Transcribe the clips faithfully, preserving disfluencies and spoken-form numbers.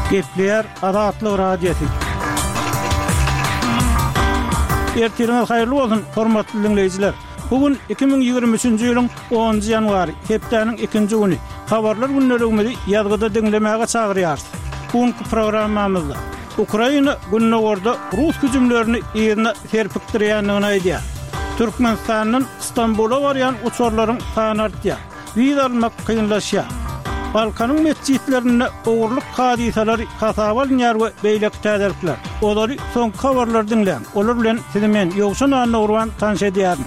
Gepler Adatlı Radyosu. Ertiriniz hayırlı olsun, hormatly dinleyijiler. Bugün iki bin ýygrimi üçinji ýylyň onunjy ýanwary, hepdeniň ikinji güni. Habarlar günlerimizi ýazgyda dinlemäge çagyrýar. Bugünkü programmamyzda Ukraina gününe orada Rus hüjümlerini ýerine serpikdirýändigini aýdýar. Türkmenistanyň İstanbul'a barýan uçurlaryň sany artýar. Wiz almak kynlaşýar. Balkanyň mesjidlerinde ogurlyk hadisalary hasaba alınýar we beýlek täderler. Olary soňky habarlar dinleň. Olar bilen sizi men Ýogşan Anna Urban tanış edýärim.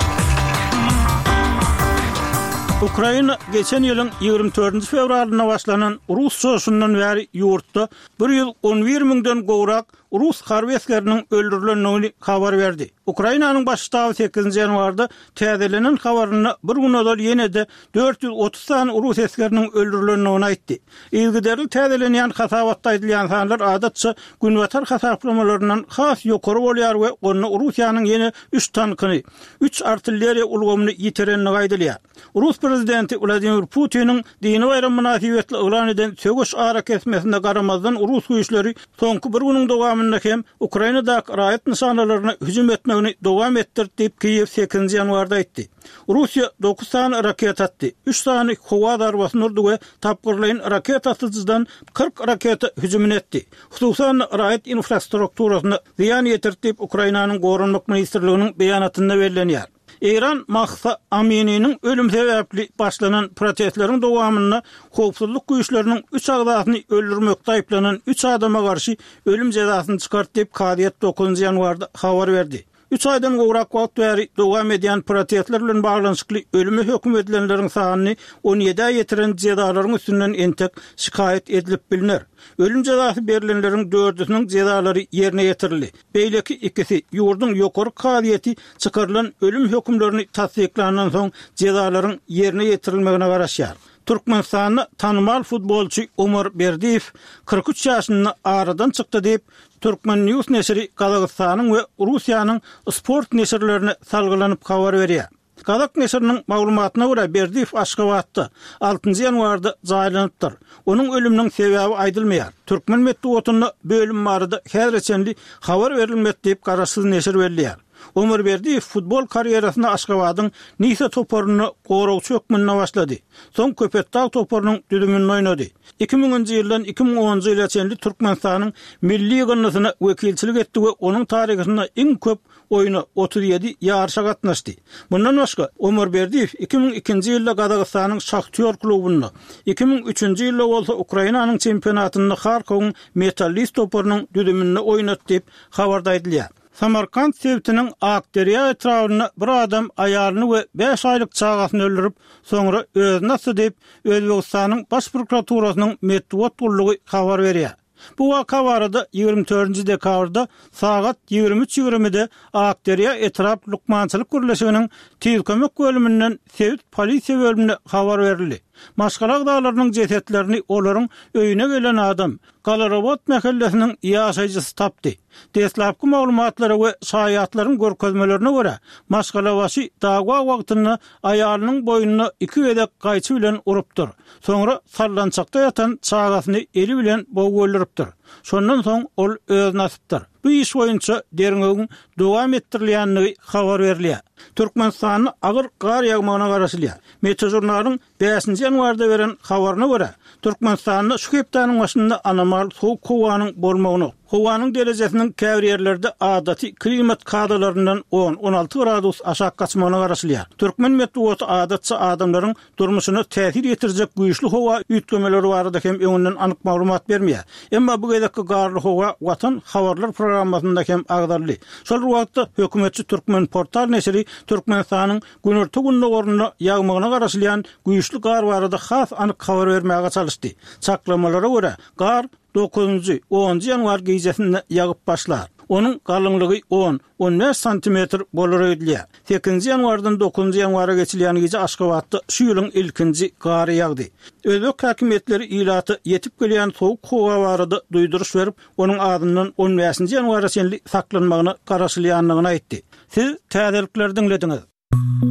Ukraina geçen ýylyň ýygrimi dördünji fevralyna başlanan Rus soşundan bäri ýurtda bir ýyl on bir miňden gowrak Rus harby askeriniň öldürilendigini habar berdi. Ukrainanyň baş ştaby sekizinji ýanwarda täzelenen habaryny bir gün öňden ýene-de dört yüz otuz sany Rus askeriniň öldürilendigini aýtdy. Ilgiderli täzelenýän hasabatda aýdylýan sanlar adatça günbatar hasaplamalaryndan has ýokary bolýar we onu Russiýanyň ýene üç tankyny, üç artilleriýa ulgamyny ýitirenligi aýdylýar. Rus prezidenti Vladimir Putin'in dini bayram münasibetli ılan eden sögüş ara kesmesine garamazdan Rus güýçleri soňky bir günüň dowamynda hem Ukrainadaky raýat nişanalaryna hüjüm etmegini dowam etdirdi diýip Kiýew sekizinji ýanwarda aýtdy. Russiýa dokuz sany raket atdy. üç sany howa darbasyny urdy we tapgyrlaýan raket atyjydan kırk raketa hüjüm etdi. Hususan raýat infrastrukturasyna ziýan ýetirdi diýip Ukrainanyň Gorunmak ministrliginiň beýanatynda bellenýär. İran Mahsa Amini'nin ölüm sebäpli başlanan protestleriň dowamyna howpsuzlyk güýçleriniň üç agdasyny öldürmekde aýplanan üç adama garşy ölüm jazasyny çykartdy diýip Kadiýet dokuzunjy ýanwarda habar berdi. üç aýdan gowrak wagt bäri dowam edýän protestler bilen baglanşykly ölüme hökm edilenleriň sanyny on ýediye ýetiren jazalaryň üstünden entek şikayet edilip bilinir. Ölüm jazasy berilenleriň dördüsiniň jazalary ýerine ýetirildi. Beýleki ikisi ýurduň ýokary kadiýeti çykarylan ölüm hökümlerini tasdiklandan soň jazalaryň ýerine ýetirilmegine garaşýar. Türkmenistanyň tanymal futbolçy Umar Berdiýew kırk üç ýaşynda aradan çykdy diýip Türkmen News neşri Kazakstanyň we Russiýanyň sport neşirlerine salgylanyp habar berýär. Kazak neşriniň maglumatyna görä Berdiýew Aşgabatda altynjy ýanwarda jaýlanypdyr. Onuň ölüminiň sebäbi aýdylmaýar. Türkmen medeniýetine bölüm barada häzirçenli habar berilmekde diýip garaşsyz neşir belliýär. Umar Berdiýew futbol karýerasyna Aşgabatyň Nisa toporuny gorowçy hökmünde başlady. Soň Köpetdağ toporunyň düdümini oýnady. iki miňinji ýyldan iki miň onunjy ýyla çenli Türkmenistanyň milli gynnasyna wekilçilik etdi we onuň taryhyna iň köp oyunu otuz ýedi ýarşa gatnaşdy. Bundan başga Umar Berdiýew iki miň ikinji ýylda Kazakstanyň Şahtyor klubyny, iki miň üçünji ýylda bolsa Ukrainanyň çempionatyny Harkowyň Metallist toporunyň düdümini oýnatdy diýip habarda aýdylýar. Samarkand sevtiniň Akderiýa etrawyna bir adam aýalyny we beş aýlyk çagasyny öldürip, soňra özüne asy Özbegistanyň baş prokuraturasynyň medeniýet gullugy habar berýär. Bu waka barada ýygrimi dördünji dekabrda sagat ýygrimi üç ýygrimide Akderiýa etrap lukmançylyk gürleşiginiň tez kömek bölüminden Sevit polisiýa bölümine habar berildi. Maşgalak dağlarının cesetlerini olaryň öýüne gelen adam Galarobot mahallesiniň ýaşaýjysy tapdy. Deslapky maglumatlara we şaýatlaryň görkezmelerine görä, Maşgalawaşy dagwa wagtyny aýalynyň boýnuna iki wedek gaýçy bilen urupdyr. Soňra sallançakda ýatan çagasyny eli bilen bow öldüripdir. Şondan soň ol özüne asypdyr. Bu iş boýunça derňegiň dowam etdirilýänligi habar berilýär. Türkmenistanyň agyr gar ýagmagyna garaşylýar. Metro jurnalynyň beşinji ýanwarda beren habaryna görä, Türkmenistanyň şu hepdeniň başynda anomal sowuk howanyň bolmagyny, howanyň derejesiniň käbir ýerlerde adaty klimat kadalaryndan on on alty gradus aşak gaçmagyna garaşylýar. Türkmen medeniýeti adatça adamlaryň durmuşyna täsir ýetirjek güýçli howa üýtgemeleri barada hem öňünden anyk maglumat bermeýär. Emma bu gedekki garly howa Watan habarlar programmasynda hem agdarly. Şol wagtda hökümetçi Türkmen portal neşri Türkmenistanyň günerti gününe gorunda ýagmagyna garaşylýan güýçli gar barada has anyk habar bermäge çalışdy. Çaklamalara görä gar dokuzunjy onunjy ýanwar gecesinde ýagyp başlar. Onun galynlygy on on beş santimetr bolar öýdülýär. sekizinji ýanwardan dokuzunjy ýanwara geçilýän gece Aşgabatda şu ýylyň ilkinji gary ýagdy. Özbek häkimetleri ilaty ýetip gelýän sowuk howa barada duýduruş berip, onuň adyndan on beşinji ýanwara çenli saklanmagyny garaşylýanlygyny aýtdy. Siz täzelikleri dinlediňiz.